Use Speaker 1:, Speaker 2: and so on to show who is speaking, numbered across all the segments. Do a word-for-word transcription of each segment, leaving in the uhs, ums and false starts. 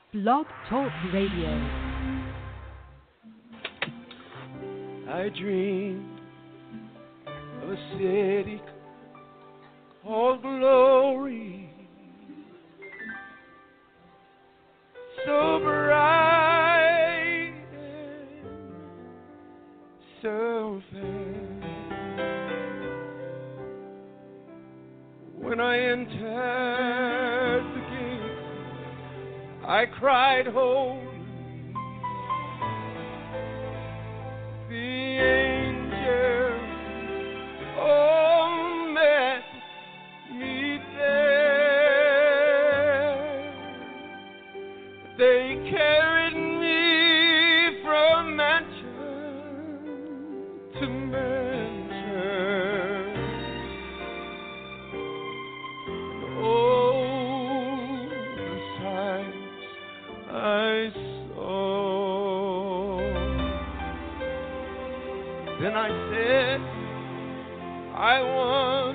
Speaker 1: Blog Talk Radio.
Speaker 2: I dream of a city called glory, so bright and so fair. When I entered the gate, I cried, holy. The angels all met me there. They carried me from mansion to mansion. And oh, the sights I saw. Then I said, I want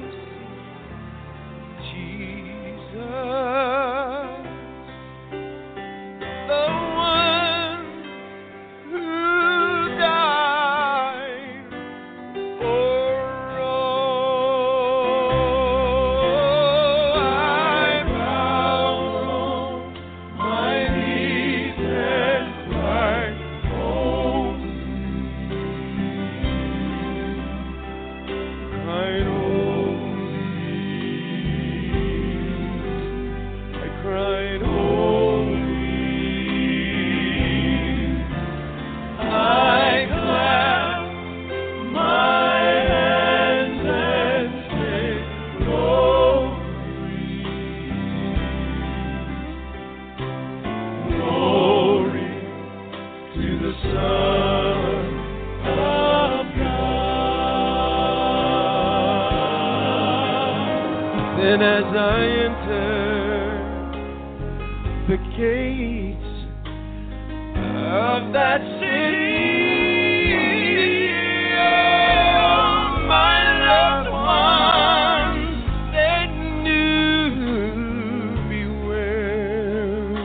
Speaker 2: to see Jesus, the one who died for all. I bow on my knees and cried, holy, cried holy. I cried holy. I clapped my hands and said, glory, glory to the Son of God. Then as I entered the gates of that city, oh, my loved ones, they knew me well.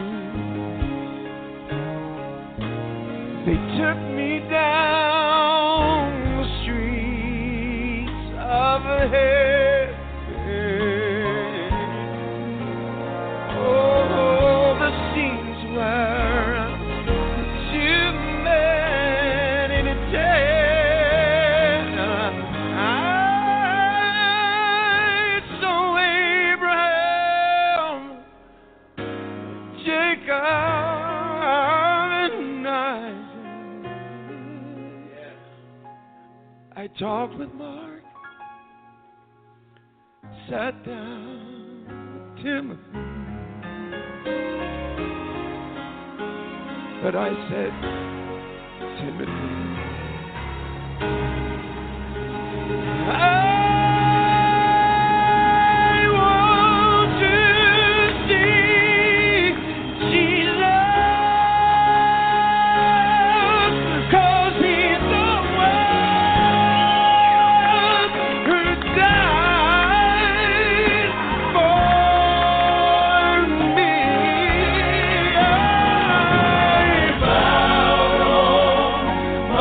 Speaker 2: They took me down the streets of heaven. Oh, the scenes were too many to tell. I saw Abraham, Jacob, and Isaac. I talked with Mark, sat down with Timothy, but I said, Timothy, I want to see Jesus, 'cause he's the one who died for me. I bow on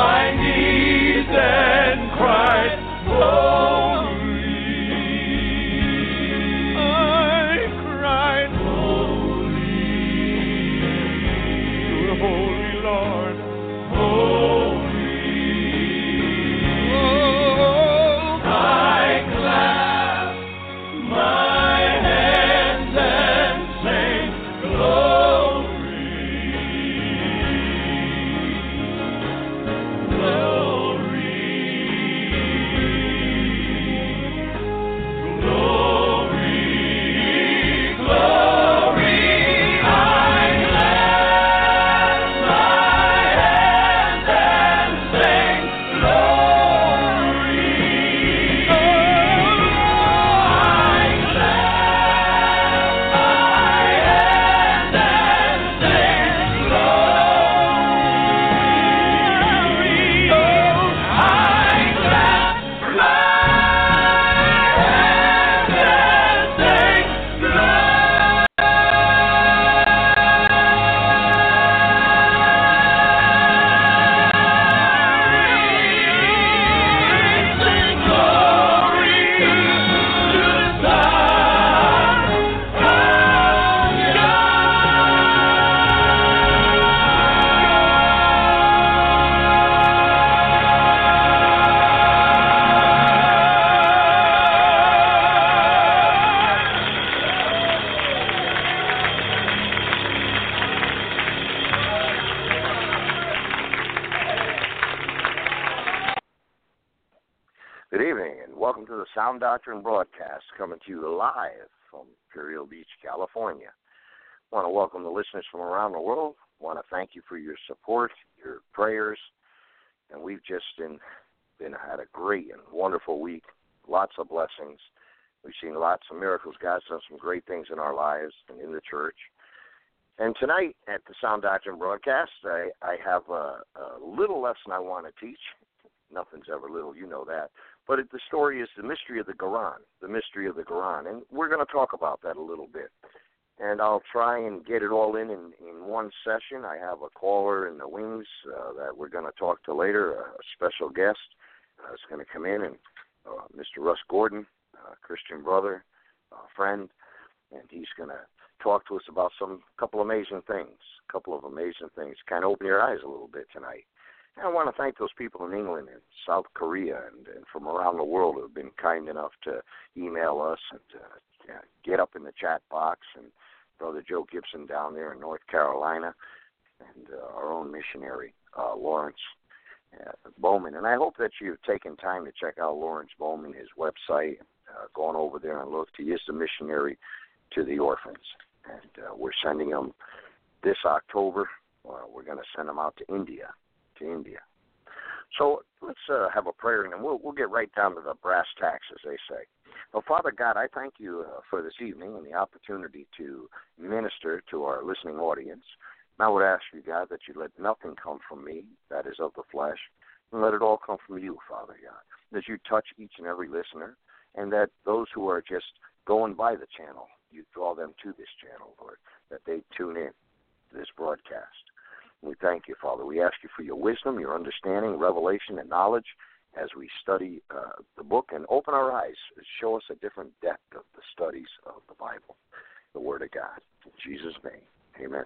Speaker 3: welcome to the Sound Doctrine broadcast, coming to you live from Imperial Beach, California. I want to welcome the listeners from around the world. I want to thank you for your support, your prayers, and we've just been, been had a great and wonderful week, lots of blessings. We've seen lots of miracles. God's done some great things in our lives and in the church. And tonight at the Sound Doctrine broadcast, I, I have a, a little lesson I want to teach. Nothing's ever little, you know that. But it, the story is the mystery of the Quran, the mystery of the Quran. And we're going to talk about that a little bit. And I'll try and get it all in in, in one session. I have a caller in the wings uh, that we're going to talk to later, a special guest uh, is going to come in, and uh, Mister Russ Gordon, a Christian brother, a friend, and he's going to talk to us about some couple amazing things, a couple of amazing things, kind of open your eyes a little bit tonight. And I want to thank those people in England and South Korea and, and from around the world who have been kind enough to email us and uh, get up in the chat box, and Brother Joe Gibson down there in North Carolina, and uh, our own missionary, uh, Lawrence uh, Bowman. And I hope that you've taken time to check out Lawrence Bowman, his website, uh, going over there and look. He is the missionary to the orphans. And uh, we're sending them this October. Uh, we're going to send them out to India, to India. So let's uh, have a prayer, and then we'll, we'll get right down to the brass tacks, as they say. Well, Father God, I thank you uh, for this evening and the opportunity to minister to our listening audience. And I would ask you, God, that you let nothing come from me that is of the flesh, and let it all come from you, Father God, that you touch each and every listener, and that those who are just going by the channel, you draw them to this channel, Lord, that they tune in to this broadcast. We thank you, Father. We ask you for your wisdom, your understanding, revelation, and knowledge as we study uh, the book, and open our eyes, show us a different depth of the studies of the Bible, the Word of God. In Jesus' name, amen.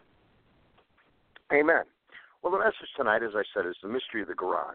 Speaker 3: Amen. Well, the message tonight, as I said, is the mystery of the Quran.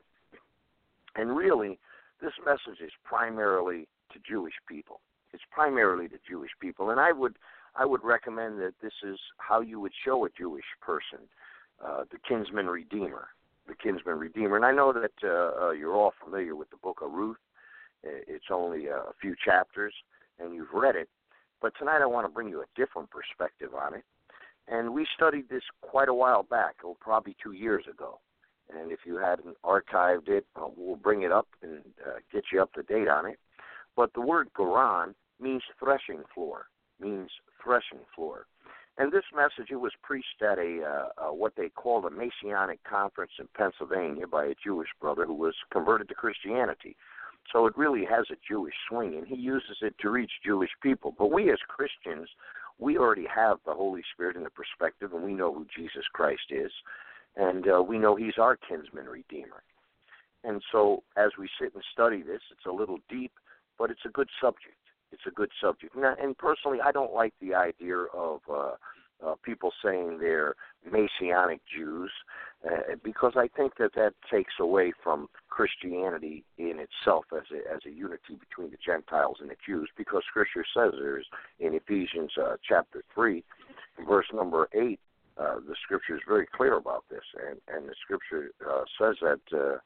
Speaker 3: And really, this message is primarily to Jewish people. It's primarily to Jewish people. And I would I would recommend that this is how you would show a Jewish person uh, the kinsman redeemer, the kinsman redeemer. And I know that uh, uh, you're all familiar with the book of Ruth. It's only a few chapters, and you've read it. But tonight I want to bring you a different perspective on it. And we studied this quite a while back, oh, probably two years ago. And if you hadn't archived it, uh, we'll bring it up and uh, get you up to date on it. But the word Quran means threshing floor, means threshing floor. And this message, it was preached at a uh, uh, what they called a Messianic conference in Pennsylvania by a Jewish brother who was converted to Christianity. So it really has a Jewish swing, and he uses it to reach Jewish people. But we as Christians, we already have the Holy Spirit in the perspective, and we know who Jesus Christ is, and uh, we know he's our kinsman redeemer. And so as we sit and study this, it's a little deep, but it's a good subject. It's a good subject. Now, and personally, I don't like the idea of uh, uh, people saying they're Messianic Jews uh, because I think that that takes away from Christianity in itself as a, as a unity between the Gentiles and the Jews, because Scripture says there's in Ephesians uh, chapter three, verse number eight, uh, the Scripture is very clear about this, and, and the Scripture uh, says that uh,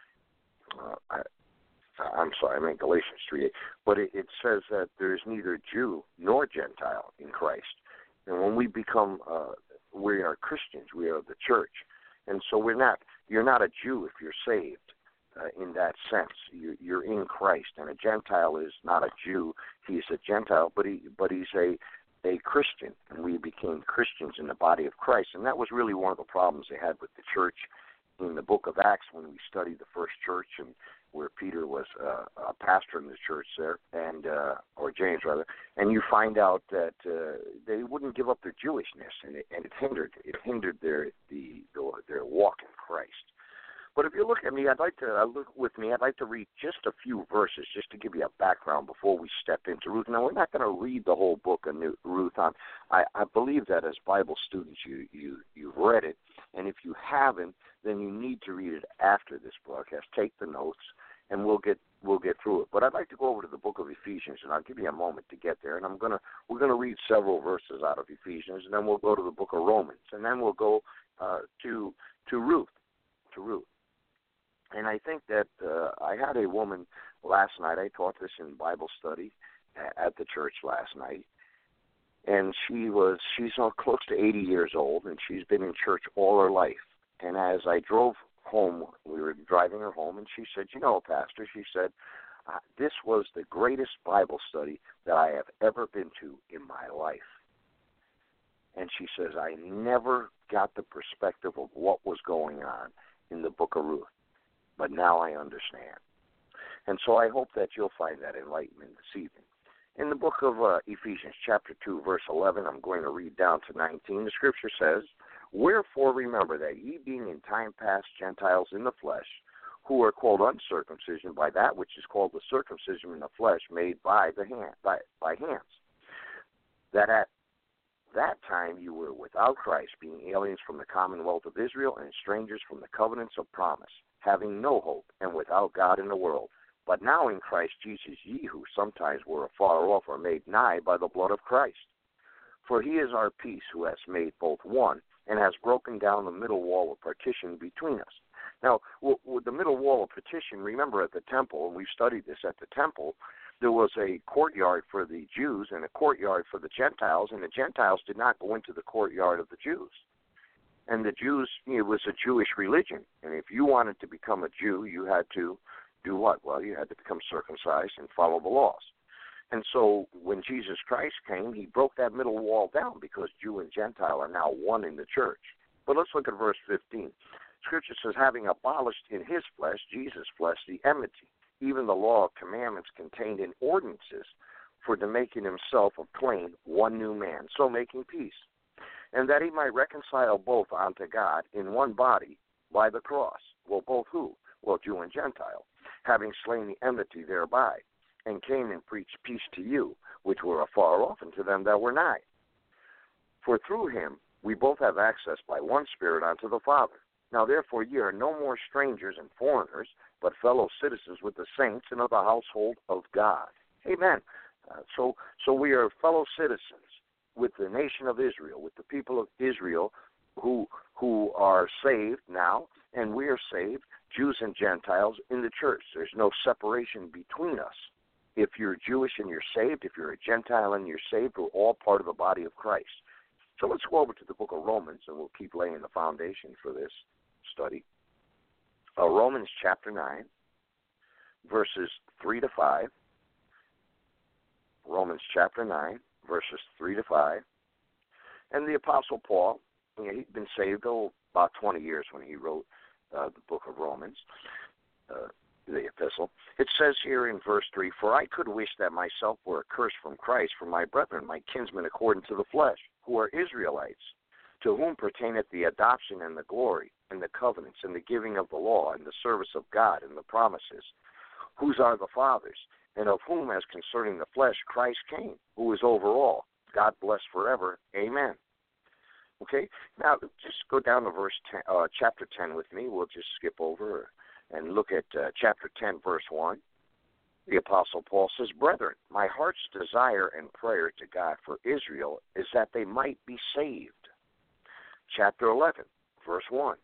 Speaker 3: uh, I, I'm sorry, I meant Galatians three eight, but it, it says that there is neither Jew nor Gentile in Christ. And when we become, uh, we are Christians, we are the church. And so we're not, you're not a Jew if you're saved uh, in that sense. You, you're in Christ. And a Gentile is not a Jew, he's a Gentile, but he, but he's a, a Christian. And we became Christians in the body of Christ. And that was really one of the problems they had with the church in the book of Acts when we studied the first church, and where Peter was uh, a pastor in the church there, and uh, or James rather, and you find out that uh, they wouldn't give up their Jewishness, and it, and it hindered it hindered their the, the their walk in Christ. But if you look at me, I'd like to uh, look with me. I'd like to read just a few verses just to give you a background before we step into Ruth. Now, we're not going to read the whole book of Ruth. On I, I believe that as Bible students, you you you've read it, and if you haven't, then you need to read it after this broadcast. Take the notes, and we'll get we'll get through it. But I'd like to go over to the book of Ephesians, and I'll give you a moment to get there. And I'm gonna we're gonna read several verses out of Ephesians, and then we'll go to the book of Romans, and then we'll go uh, to to Ruth, to Ruth. And I think that uh, I had a woman last night. I taught this in Bible study at the church last night. And she was, she's uh, close to eighty years old, and she's been in church all her life. And as I drove home, we were driving her home, and she said, you know, Pastor, she said, uh, this was the greatest Bible study that I have ever been to in my life. And she says, I never got the perspective of what was going on in the book of Ruth, but now I understand. And so I hope that you'll find that enlightenment this evening. In the book of uh, Ephesians, chapter two, verse eleven, I'm going to read down to nineteen. The scripture says, wherefore remember that ye being in time past Gentiles in the flesh, who are called uncircumcision by that which is called the circumcision in the flesh made by the hand, by, by hands, that at that time you were without Christ, being aliens from the commonwealth of Israel and strangers from the covenants of promise, having no hope and without God in the world. But now in Christ Jesus ye who sometimes were afar off are made nigh by the blood of Christ. For he is our peace, who has made both one, and has broken down the middle wall of partition between us. Now, with the middle wall of partition, remember at the temple, and we've studied this at the temple, there was a courtyard for the Jews and a courtyard for the Gentiles, and the Gentiles did not go into the courtyard of the Jews. And the Jews, it was a Jewish religion, and if you wanted to become a Jew, you had to do what? Well, you had to become circumcised and follow the laws. And so when Jesus Christ came, he broke that middle wall down because Jew and Gentile are now one in the church. But let's look at verse fifteen. Scripture says, having abolished in his flesh, Jesus' flesh, the enmity, even the law of commandments contained in ordinances, for the making himself of twain one new man, so making peace, and that he might reconcile both unto God in one body by the cross. Well, both who? Well, Jew and Gentile, having slain the enmity thereby, and came and preached peace to you, which were afar off, and to them that were nigh. For through him we both have access by one Spirit unto the Father. Now therefore ye are no more strangers and foreigners, but fellow citizens with the saints and of the household of God. Amen. Uh, so, so we are fellow citizens with the nation of Israel, with the people of Israel who who are saved now, and we are saved, Jews and Gentiles, in the church. There's no separation between us. If you're Jewish and you're saved, if you're a Gentile and you're saved, we're all part of the body of Christ. So let's go over to the book of Romans, and we'll keep laying the foundation for this study. Uh, Romans chapter nine, verses three to five. Romans chapter nine, verses three to five. And the Apostle Paul, you know, he'd been saved oh, about twenty years when he wrote uh, the book of Romans, uh, the epistle. It says here in verse three, for I could wish that myself were accursed from Christ for my brethren, my kinsmen according to the flesh, who are Israelites, to whom pertaineth the adoption and the glory, and the covenants, and the giving of the law, and the service of God, and the promises, whose are the fathers, and of whom, as concerning the flesh, Christ came, who is over all. God bless forever. Amen. Okay, now just go down to verse ten, uh, chapter ten with me. We'll just skip over and look at uh, chapter ten, verse one. The Apostle Paul says, brethren, my heart's desire and prayer to God for Israel is that they might be saved. Chapter eleven, verse one.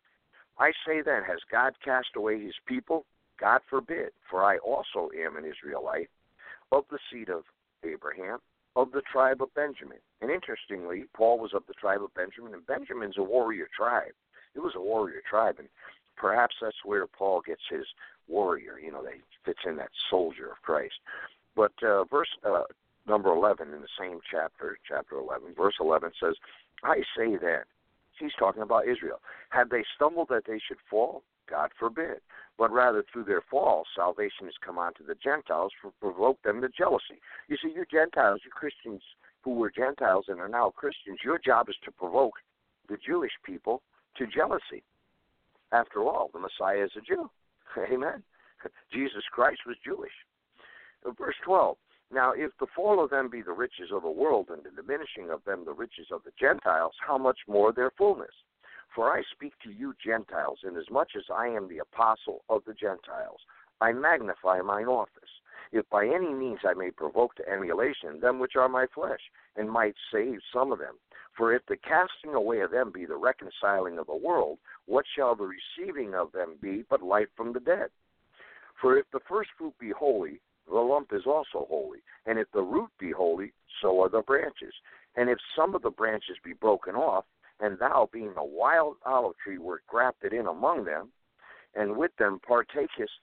Speaker 3: I say then, has God cast away his people? God forbid, for I also am an Israelite, of the seed of Abraham, of the tribe of Benjamin. And interestingly, Paul was of the tribe of Benjamin, and Benjamin's a warrior tribe. It was a warrior tribe, and perhaps that's where Paul gets his warrior, you know, that fits in that soldier of Christ. But uh, verse uh, number eleven in the same chapter, chapter eleven, verse eleven says, I say then, he's talking about Israel, have they stumbled that they should fall? God forbid. But rather through their fall, salvation has come unto the Gentiles to provoke them to jealousy. You see, you Gentiles, you Christians who were Gentiles and are now Christians, your job is to provoke the Jewish people to jealousy. After all, the Messiah is a Jew. Amen. Jesus Christ was Jewish. Verse twelve, now if the fall of them be the riches of the world, and the diminishing of them the riches of the Gentiles, how much more their fullness? For I speak to you Gentiles, inasmuch as I am the apostle of the Gentiles. I magnify mine office, if by any means I may provoke to emulation them which are my flesh, and might save some of them. For if the casting away of them be the reconciling of the world, what shall the receiving of them be but life from the dead? For if the first fruit be holy, the lump is also holy. And if the root be holy, so are the branches. And if some of the branches be broken off, and thou, being a wild olive tree, wert grafted in among them, and with them partakest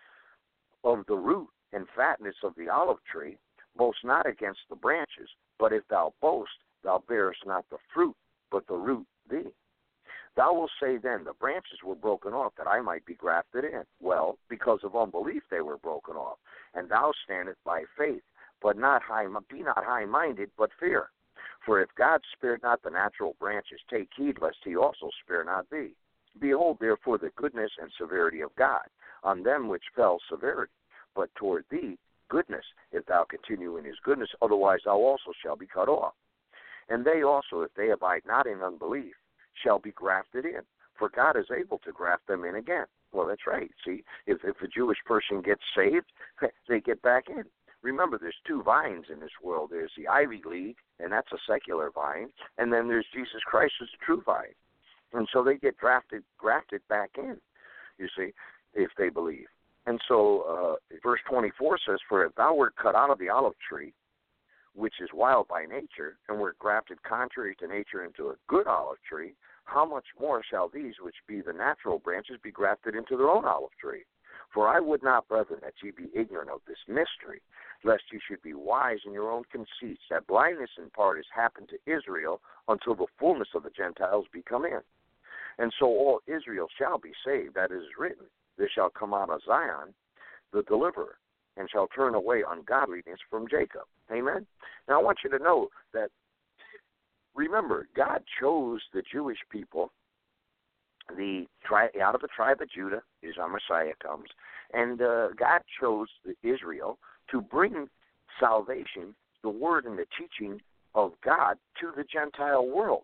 Speaker 3: of the root and fatness of the olive tree, boast not against the branches, but if thou boast, thou bearest not the fruit, but the root thee. Thou wilt say then, the branches were broken off, that I might be grafted in. Well, because of unbelief they were broken off. And thou standest by faith, but not high, be not high-minded, but fear. For if God spared not the natural branches, take heed lest he also spare not thee. Behold, therefore, the goodness and severity of God, on them which fell severity, but toward thee goodness, if thou continue in his goodness, otherwise thou also shalt be cut off. And they also, if they abide not in unbelief, shall be grafted in, for God is able to graft them in again. Well, that's right. See, if, if a Jewish person gets saved, they get back in. Remember, there's two vines in this world. There's the Ivy League, and that's a secular vine, and then there's Jesus Christ, who's the true vine. And so they get drafted, grafted back in, you see, if they believe. And so uh, verse twenty-four says, for if thou wert cut out of the olive tree, which is wild by nature, and were grafted contrary to nature into a good olive tree, how much more shall these, which be the natural branches, be grafted into their own olive tree? For I would not, brethren, that ye be ignorant of this mystery, lest ye should be wise in your own conceits, that blindness in part has happened to Israel until the fullness of the Gentiles be come in. And so all Israel shall be saved, that is written, there shall come out of Zion the deliverer, and shall turn away ungodliness from Jacob. Amen? Now I want you to know that, remember, God chose the Jewish people, the tri- out of the tribe of Judah is our Messiah comes, and uh, God chose Israel to bring salvation, the word and the teaching of God, to the Gentile world.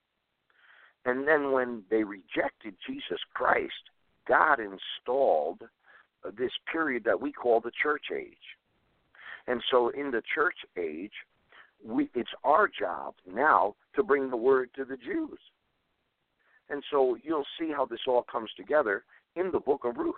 Speaker 3: And then when they rejected Jesus Christ, God installed this period that we call the church age. And so in the church age, we, it's our job now to bring the word to the Jews. And so you'll see how this all comes together in the book of Ruth.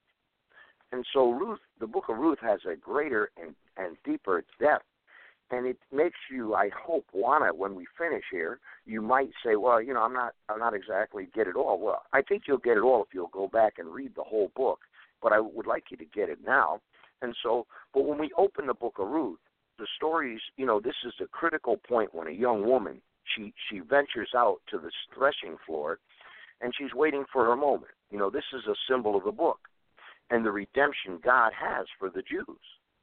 Speaker 3: And so Ruth, the book of Ruth has a greater and, and deeper depth. And it makes you, I hope, wanna, when we finish here, you might say, well, you know, I'm not I'm not exactly get it all. Well, I think you'll get it all if you'll go back and read the whole book. But I would like you to get it now. And so, but when we open the book of Ruth, the stories, you know, this is a critical point when a young woman, she, she ventures out to the threshing floor, and she's waiting for her moment. You know, this is a symbol of the book and the redemption God has for the Jews.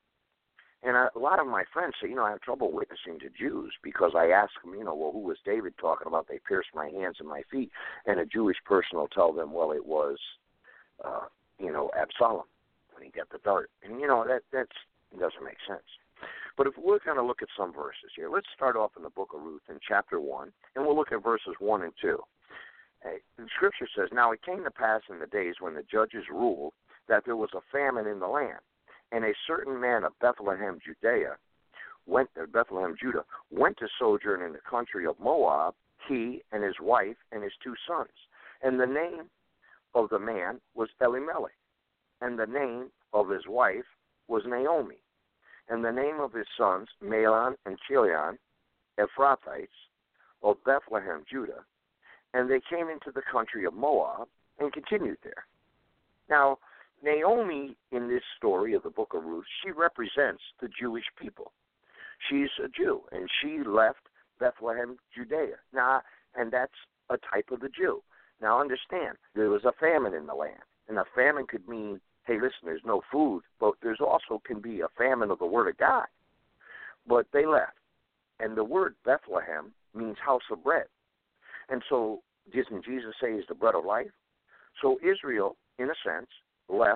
Speaker 3: And a lot of my friends say, you know, I have trouble witnessing to Jews because I ask them, you know, well, who was David talking about? They pierced my hands and my feet. And a Jewish person will tell them, well, it was, uh, you know, Absalom when he got the dart. And, you know, that that's, doesn't make sense. But if we're going to look at some verses here, let's start off in the book of Ruth in chapter one, and we'll look at verses one and two. The scripture says, now it came to pass in the days when the judges ruled that there was a famine in the land. And a certain man of Bethlehem, Judea, went uh, Bethlehem, Judah, went to sojourn in the country of Moab, he and his wife and his two sons. And the name of the man was Elimelech, and the name of his wife was Naomi, and the name of his sons, Mahlon and Chilion, Ephrathites, of Bethlehem, Judah. And they came into the country of Moab and continued there. Now, Naomi, in this story of the book of Ruth, she represents the Jewish people. She's a Jew, and she left Bethlehem, Judea. Now, and that's a type of the Jew. Now, understand, there was a famine in the land, and a famine could mean, hey, listen, there's no food, but there's also can be a famine of the Word of God. But they left, and the word Bethlehem means house of bread. And so, doesn't Jesus say he's the bread of life? So Israel, in a sense, left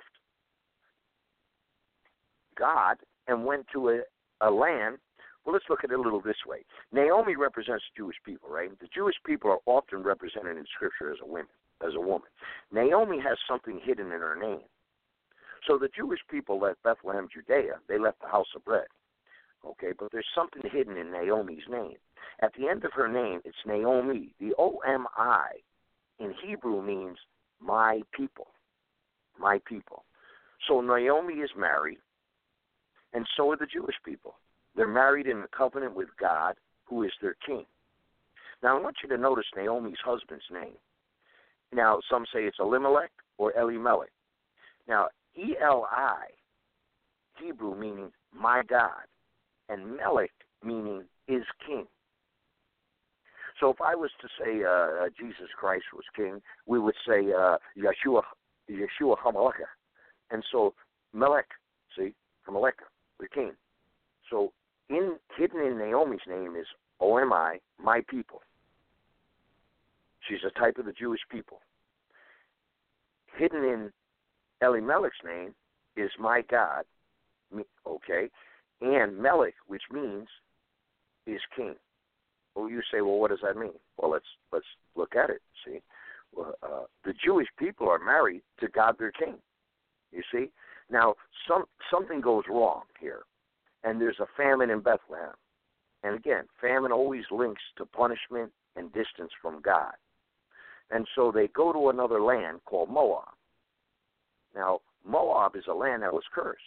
Speaker 3: God and went to a, a land. Well, let's look at it a little this way. Naomi represents Jewish people, right? The Jewish people are often represented in Scripture as a woman. As a woman, Naomi has something hidden in her name. So the Jewish people left Bethlehem, Judea. They left the house of bread. Okay, but there's something hidden in Naomi's name. At the end of her name, it's Naomi. The O M I in Hebrew means my people. My people. So Naomi is married, and so are the Jewish people. They're married in the covenant with God, who is their king. Now, I want you to notice Naomi's husband's name. Now, some say it's Elimelech or Elimelech. Now, E L I, Hebrew meaning my God, and Melech meaning is king. So if I was to say uh, Jesus Christ was king, we would say uh, Yeshua, Yeshua HaMelech. And so Melech, see, HaMelech, the king. So in hidden in Naomi's name is O M I, my people. She's a type of the Jewish people. Hidden in Elimelech's name is my God, okay, and Melech, which means is king. Well, you say, well, what does that mean? Well, let's let's look at it. See, well, uh, the Jewish people are married to God, their king. You see, now some something goes wrong here, and there's a famine in Bethlehem. And again, famine always links to punishment and distance from God. And so they go to another land called Moab. Now, Moab is a land that was cursed.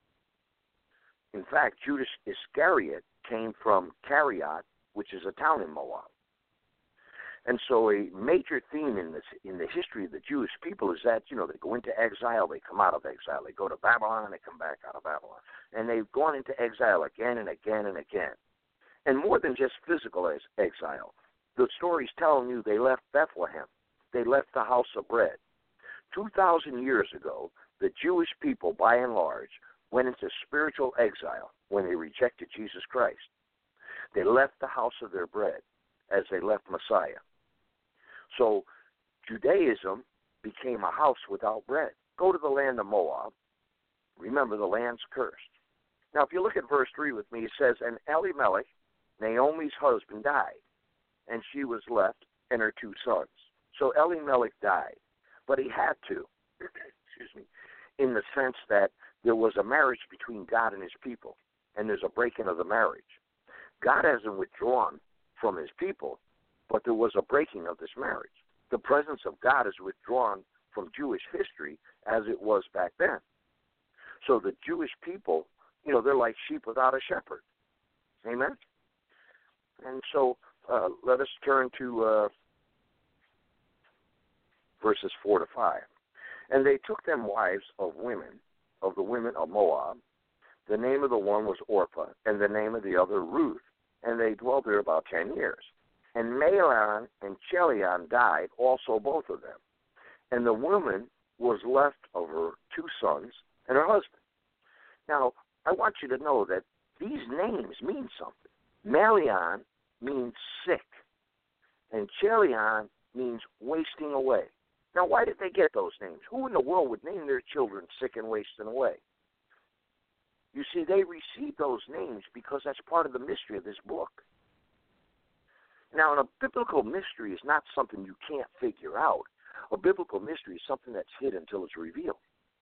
Speaker 3: In fact, Judas Iscariot came from Kariat, which is a town in Moab. And so a major theme in this in the history of the Jewish people is that, you know, they go into exile, they come out of exile. They go to Babylon, they come back out of Babylon. And they've gone into exile again and again and again. And more than just physical exile, the story's telling you they left Bethlehem. They left the house of bread. Two thousand years ago, the Jewish people, by and large, went into spiritual exile when they rejected Jesus Christ. They left the house of their bread as they left Messiah. So Judaism became a house without bread. Go to the land of Moab. Remember, the land's cursed. Now, if you look at verse three with me, it says, and Elimelech, Naomi's husband, died, and she was left and her two sons. So Elimelech died, but he had to, excuse me, in the sense that there was a marriage between God and his people, and there's a breaking of the marriage. God hasn't withdrawn from his people, but there was a breaking of this marriage. The presence of God is withdrawn from Jewish history as it was back then. So the Jewish people, you know, they're like sheep without a shepherd. Amen? And so uh, let us turn to uh, verses four to five. And they took them wives of women, of the women of Moab. The name of the one was Orpah, and the name of the other Ruth. And they dwelt there about ten years. And Mahlon and Chilion died, also both of them. And the woman was left of her two sons and her husband. Now, I want you to know that these names mean something. Mahlon means sick, and Chilion means wasting away. Now, why did they get those names? Who in the world would name their children sick and wasting away? You see, they received those names because that's part of the mystery of this book. Now, a biblical mystery is not something you can't figure out. A biblical mystery is something that's hidden until it's revealed.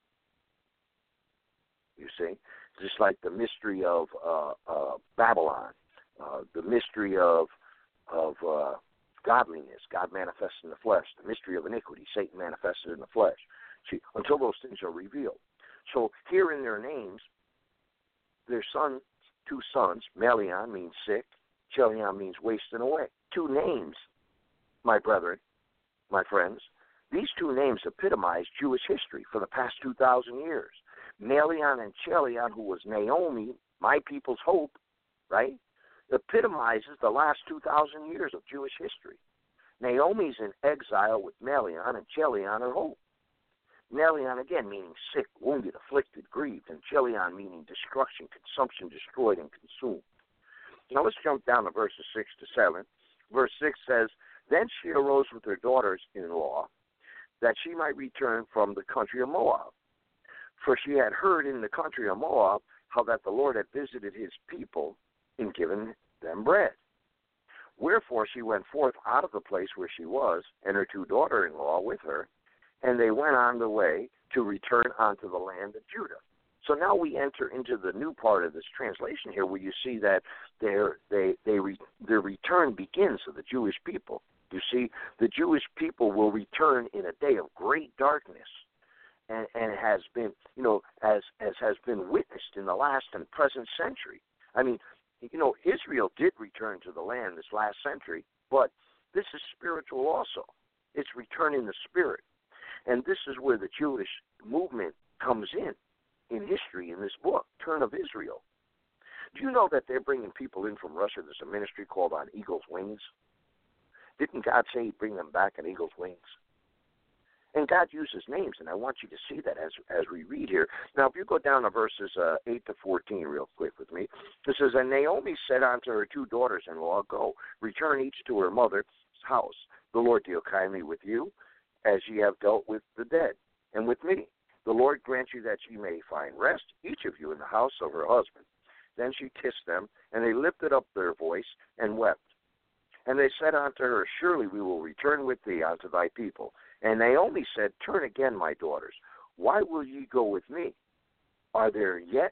Speaker 3: You see? Just like the mystery of uh, uh, Babylon, uh, the mystery of of uh, godliness, God manifested in the flesh, the mystery of iniquity, Satan manifested in the flesh. See, until those things are revealed. So here in their names, their sons, two sons, Mahlon means sick, Chilion means wasting away. Two names, my brethren, my friends, these two names epitomize Jewish history for the past two thousand years. Mahlon and Chilion, who was Naomi, my people's hope, right, epitomizes the last two thousand years of Jewish history. Naomi's in exile with Mahlon, and Chilion her hope. Mahlon, again, meaning sick, wounded, afflicted, grieved, and Chilion meaning destruction, consumption, destroyed, and consumed. Now let's jump down to verses six to seven. Verse six says, Then she arose with her daughters-in-law, that she might return from the country of Moab. For she had heard in the country of Moab how that the Lord had visited his people in giving them bread. Wherefore she went forth out of the place where she was, and her two daughter-in-law with her, and they went on the way to return unto the land of Judah. So now we enter into the new part of this translation here, where you see that their they they re, their return begins of the Jewish people. You see, the Jewish people will return in a day of great darkness, and, and has been, you know, as as has been witnessed in the last and present century. I mean, you know, Israel did return to the land this last century, but this is spiritual also. It's returning the spirit. And this is where the Jewish movement comes in, in history, in this book, Turn of Israel. Do you know that they're bringing people in from Russia? There's a ministry called On Eagle's Wings. Didn't God say he'd bring them back on eagle's wings? And God uses names, and I want you to see that as as we read here. Now, if you go down to verses uh, eight to fourteen real quick with me, it says, And Naomi said unto her two daughters-in-law, Go, return each to her mother's house. The Lord deal kindly with you, as ye have dealt with the dead, and with me. The Lord grant you that ye may find rest, each of you in the house of her husband. Then she kissed them, and they lifted up their voice and wept. And they said unto her, Surely we will return with thee unto thy people. And Naomi said, Turn again, my daughters. Why will ye go with me? Are there yet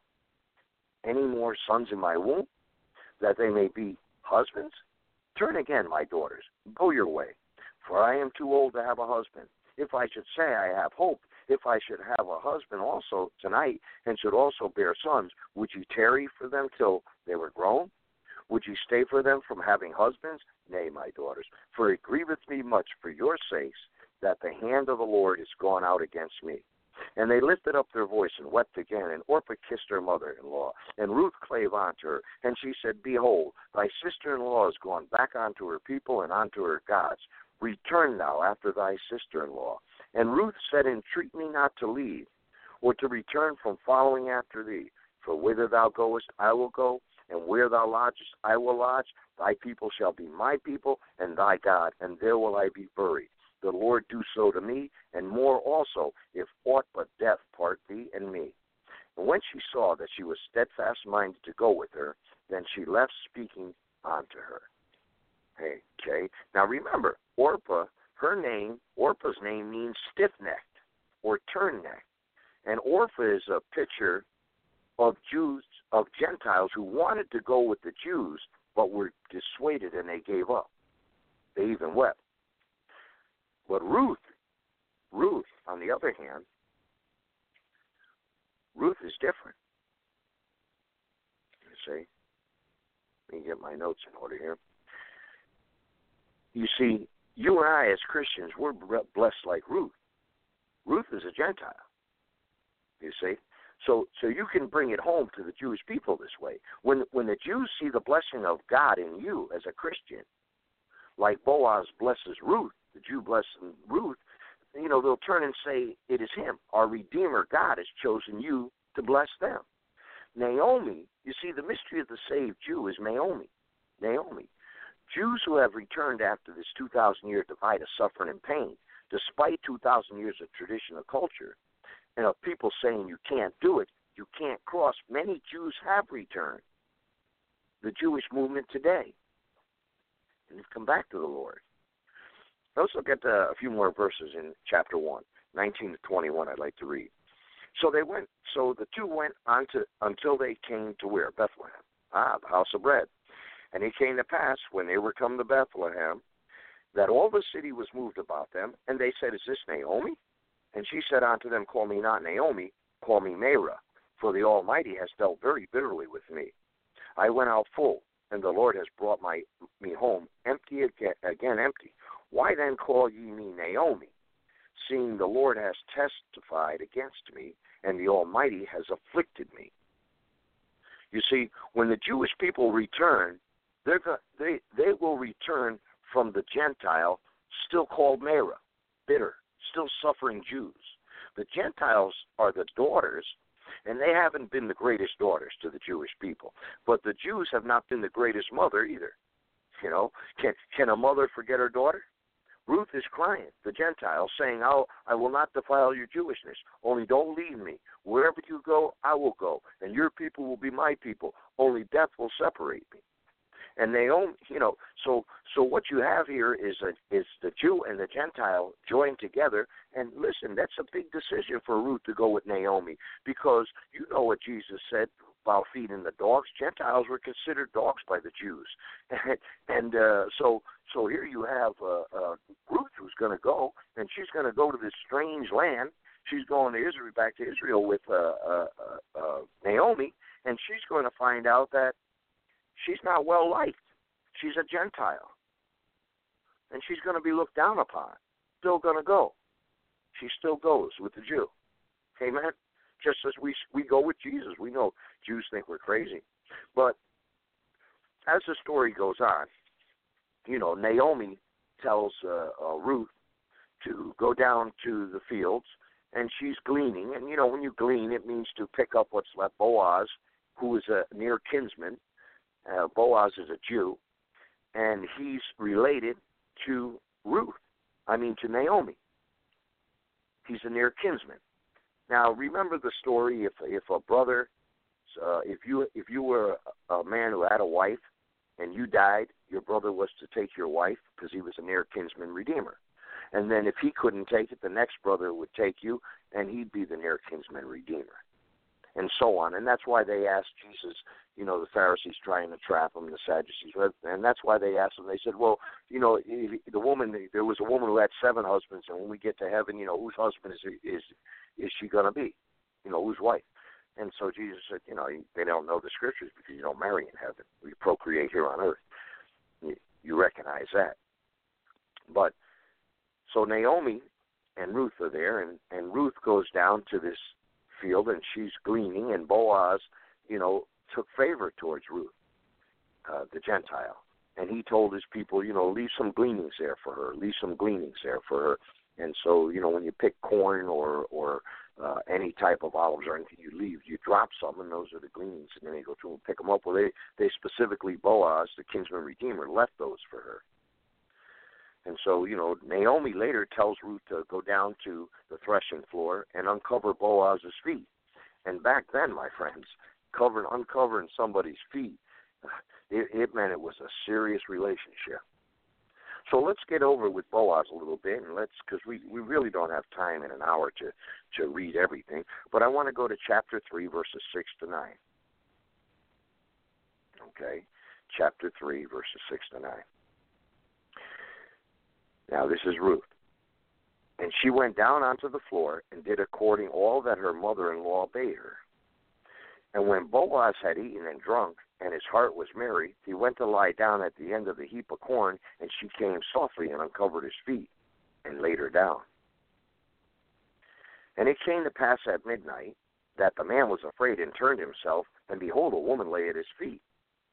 Speaker 3: any more sons in my womb, that they may be husbands? Turn again, my daughters. Go your way. For I am too old to have a husband. If I should say I have hope, if I should have a husband also tonight, and should also bear sons, would ye tarry for them till they were grown? Would ye stay for them from having husbands? Nay, my daughters, for it grieveth me much for your sakes that the hand of the Lord is gone out against me. And they lifted up their voice and wept again, and Orpah kissed her mother-in-law. And Ruth clave unto her, and she said, Behold, thy sister-in-law is gone back unto her people and unto her gods. Return thou after thy sister-in-law. And Ruth said, Entreat me not to leave, or to return from following after thee. For whither thou goest, I will go, and where thou lodgest, I will lodge. Thy people shall be my people, and thy God, and there will I be buried. The Lord do so to me, and more also, if aught but death part thee and me. And when she saw that she was steadfast-minded to go with her, then she left speaking unto her. Hey, okay. Now remember, Orpah, her name, Orpah's name means stiff-necked or turn-necked. And Orpah is a picture of Jews, of Gentiles who wanted to go with the Jews, but were dissuaded and they gave up. They even wept. But Ruth, Ruth, on the other hand, Ruth is different. You see? Let me get my notes in order here. You see, you and I as Christians, we're blessed like Ruth. Ruth is a Gentile. You see? So so you can bring it home to the Jewish people this way. When when the Jews see the blessing of God in you as a Christian, like Boaz blesses Ruth, the Jew blessing Ruth, you know, they'll turn and say, it is him. Our Redeemer, God, has chosen you to bless them. Naomi, you see, the mystery of the saved Jew is Naomi. Naomi. Jews who have returned after this two thousand year divide of suffering and pain, despite two thousand years of traditional culture, and of people saying you can't do it, you can't cross, many Jews have returned. The Jewish movement today. And they've come back to the Lord. Let's look at uh, a few more verses in chapter one, nineteen to twenty-one I'd like to read. So they went, so the two went on to, until they came to where? Bethlehem. Ah, the house of bread. And it came to pass, when they were come to Bethlehem, that all the city was moved about them, and they said, Is this Naomi? And she said unto them, Call me not Naomi, call me Mara, for the Almighty has dealt very bitterly with me. I went out full, and the Lord has brought my me home empty again, again empty. Why then call ye me Naomi, seeing the Lord has testified against me, and the Almighty has afflicted me? You see, when the Jewish people return, they're go- they they will return from the Gentile, still called Mara, bitter, still suffering Jews. The Gentiles are the daughters, and they haven't been the greatest daughters to the Jewish people. But the Jews have not been the greatest mother either. You know, can can a mother forget her daughter? Ruth is crying, the Gentile, saying, I'll, I will not defile your Jewishness. Only don't leave me. Wherever you go, I will go, and your people will be my people. Only death will separate me. And Naomi, you know, so so what you have here is a, is the Jew and the Gentile joined together. And listen, that's a big decision for Ruth to go with Naomi, because you know what Jesus said about feeding the dogs. Gentiles were considered dogs by the Jews, and, and uh, so so here you have uh, uh, Ruth who's going to go, and she's going to go to this strange land. she's going to Israel, back to Israel with uh, uh, uh, uh, Naomi, and she's going to find out that she's not well liked. She's a Gentile, and she's going to be looked down upon. Still going to go. She still goes with the Jew. Amen? Just as we we go with Jesus. We know Jews think we're crazy. But as the story goes on, you know, Naomi tells uh, uh, Ruth to go down to the fields, and she's gleaning. And, you know, when you glean, it means to pick up what's left. Boaz, who is a near kinsman, uh, Boaz is a Jew, and he's related to Ruth, I mean to Naomi. He's a near kinsman. Now, remember the story, if if a brother, uh, if you if you were a man who had a wife and you died, your brother was to take your wife because he was a near kinsman redeemer. And then if he couldn't take it, the next brother would take you, and he'd be the near kinsman redeemer, and so on. And that's why they asked Jesus, you know, the Pharisees trying to trap him, the Sadducees, and that's why they asked him. They said, well, you know, the woman, there was a woman who had seven husbands, and when we get to heaven, you know, whose husband is is is she going to be? You know, whose wife? And so Jesus said, you know, they don't know the scriptures because you don't marry in heaven. We procreate here on earth. You, you recognize that. But so Naomi and Ruth are there, and, and Ruth goes down to this field, and she's gleaning, and Boaz, you know, took favor towards Ruth, uh, the Gentile. And he told his people, you know, leave some gleanings there for her, leave some gleanings there for her. And so, you know, when you pick corn or or uh, any type of olives or anything you leave, you drop some, and those are the gleanings. And then they go through and pick them up. Well, they, they specifically, Boaz, the kinsman redeemer, left those for her. And so, you know, Naomi later tells Ruth to go down to the threshing floor and uncover Boaz's feet. And back then, my friends, covering, uncovering somebody's feet, it, it meant it was a serious relationship. So let's get over with Boaz a little bit, and let's, because we, we really don't have time in an hour to, to read everything. But I want to go to chapter three, verses six to nine. Okay, chapter three, verses six to nine. Now, this is Ruth. And she went down onto the floor and did according all that her mother-in-law bade her. And when Boaz had eaten and drunk, and his heart was merry, he went to lie down at the end of the heap of corn, and she came softly and uncovered his feet, and laid her down. And it came to pass at midnight that the man was afraid and turned himself, and behold, a woman lay at his feet.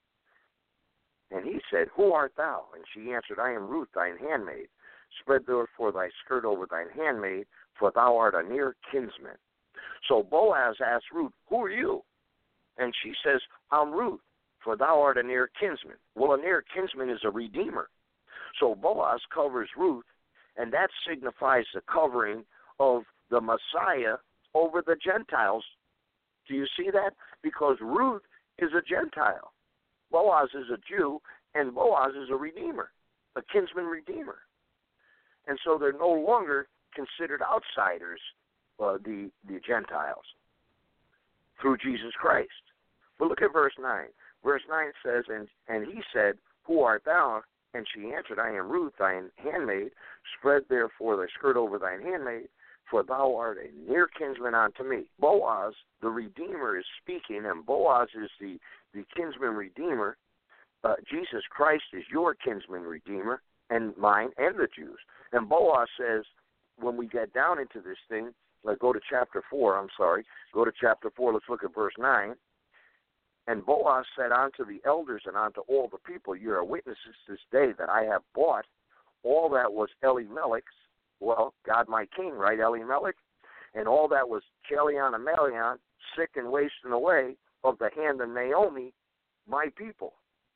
Speaker 3: And he said, Who art thou? And she answered, I am Ruth, thine handmaid. Spread therefore thy skirt over thine handmaid, for thou art a near kinsman. So Boaz asked Ruth, Who are you? And she says, I'm Ruth, for thou art a near kinsman. Well, a near kinsman is a redeemer. So Boaz covers Ruth, and that signifies the covering of the Messiah over the Gentiles. Do you see that? Because Ruth is a Gentile. Boaz is a Jew, and Boaz is a redeemer, a kinsman redeemer. And so they're no longer considered outsiders, uh, the, the Gentiles, through Jesus Christ. But look at verse nine. Verse nine says, and, and he said, Who art thou? And she answered, I am Ruth, thine handmaid. Spread therefore thy skirt over thine handmaid, for thou art a near kinsman unto me. Boaz, the Redeemer, is speaking, and Boaz is the, the kinsman Redeemer. Uh, Jesus Christ is your kinsman Redeemer, and mine, and the Jews. And Boaz says, when we get down into this thing, let's go to chapter four, I'm sorry, go to chapter four, let's look at verse nine. And Boaz said unto the elders and unto all the people, You are witnesses this day that I have bought all that was Elimelech's, well, God my king, right, Elimelech, and all that was Chilion and Malion, sick and wasting away, of the hand of Naomi, my people.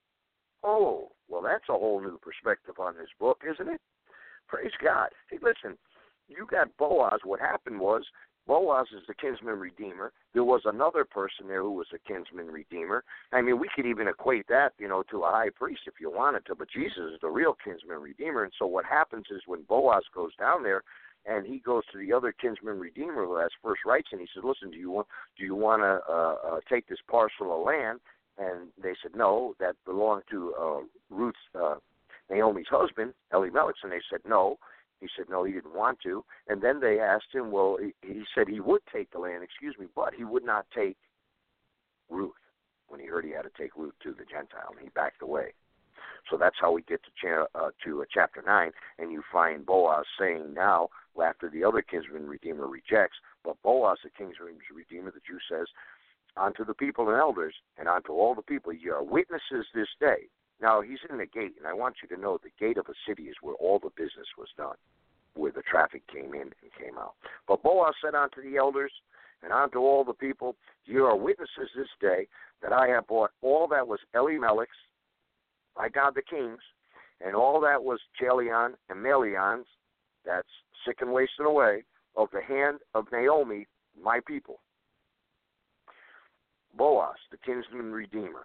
Speaker 3: Oh, well, that's a whole new perspective on this book, isn't it? Praise God. Hey, listen, you got Boaz. What happened was Boaz is the kinsman redeemer. There was another person there who was a kinsman redeemer. I mean, we could even equate that, you know, to a high priest if you wanted to, but Jesus is the real kinsman redeemer. And so what happens is when Boaz goes down there and he goes to the other kinsman redeemer who has first rights, and he says, listen, do you want, do you want to uh, uh, take this parcel of land? And they said, no, that belonged to uh, Ruth's, uh, Naomi's husband, Elimelech, and they said no. He said, no, he didn't want to. And then they asked him, well, he, he said he would take the land, excuse me, but he would not take Ruth when he heard he had to take Ruth to the Gentile, and he backed away. So that's how we get to, cha- uh, to uh, chapter nine, and you find Boaz saying now, after the other kinsman redeemer rejects, but Boaz, the kinsman redeemer, the Jew says, unto the people and elders, and unto all the people, ye are witnesses this day. Now, he's in the gate, and I want you to know the gate of a city is where all the business was done, where the traffic came in and came out. But Boaz said unto the elders and unto all the people, ye are witnesses this day that I have bought all that was Elimelech's, by God the king's, and all that was Chalion and Malion's, that's sick and wasted away, of the hand of Naomi, my people. Boaz, the kinsman redeemer.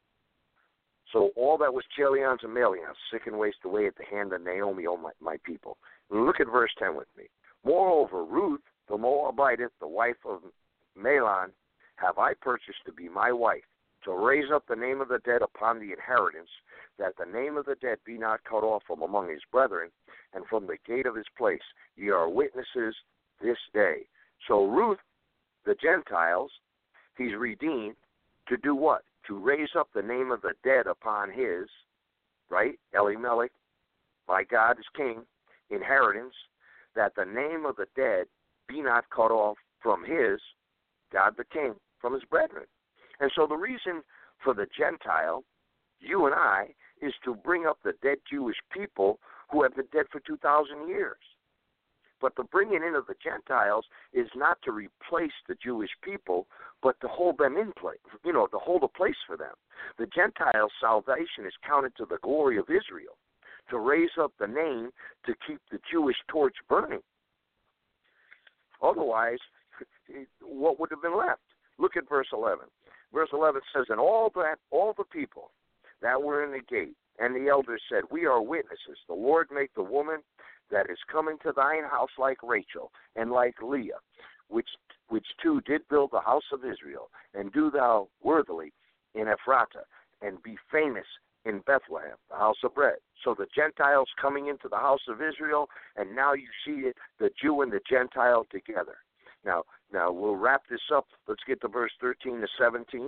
Speaker 3: So all that was Chalion's and Malion's, sick and wasted away at the hand of Naomi, oh my, my people. Look at verse ten with me. Moreover, Ruth, the Moabitess, the wife of Mahlon, have I purchased to be my wife, to raise up the name of the dead upon the inheritance, that the name of the dead be not cut off from among his brethren, and from the gate of his place. Ye are witnesses this day. So Ruth, the Gentiles, he's redeemed to do what? To raise up the name of the dead upon his, right, Elimelech, by God as king, inheritance, that the name of the dead be not cut off from his, God the king, from his brethren. And so the reason for the Gentile, you and I, is to bring up the dead Jewish people who have been dead for two thousand years. But the bringing in of the Gentiles is not to replace the Jewish people, but to hold them in place, you know, to hold a place for them. The Gentile salvation is counted to the glory of Israel, to raise up the name, to keep the Jewish torch burning. Otherwise, what would have been left? Look at verse eleven. Verse eleven says, and all that, all the people that were in the gate, and the elders said, we are witnesses. The Lord make the woman that is coming to thine house like Rachel, and like Leah, which which two did build the house of Israel, and do thou worthily in Ephratah, and be famous in Bethlehem, the house of bread. So the Gentiles coming into the house of Israel, and now you see it, the Jew and the Gentile together. Now, now we'll wrap this up. Let's get to verse thirteen to seventeen.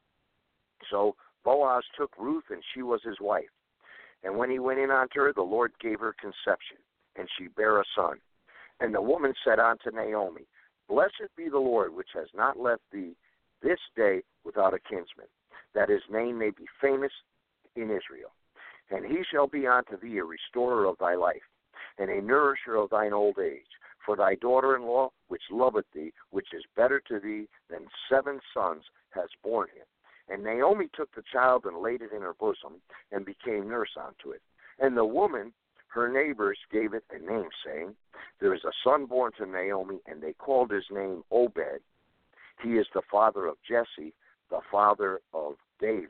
Speaker 3: So Boaz took Ruth, and she was his wife. And when he went in unto her, the Lord gave her conception, and she bare a son. And the woman said unto Naomi, blessed be the Lord, which has not left thee this day without a kinsman, that his name may be famous in Israel. And he shall be unto thee a restorer of thy life, and a nourisher of thine old age. For thy daughter-in-law, which loveth thee, which is better to thee than seven sons, has borne him. And Naomi took the child and laid it in her bosom, and became nurse unto it. And the woman, her neighbors, gave it a name, saying, there is a son born to Naomi, and they called his name Obed. He is the father of Jesse, the father of David.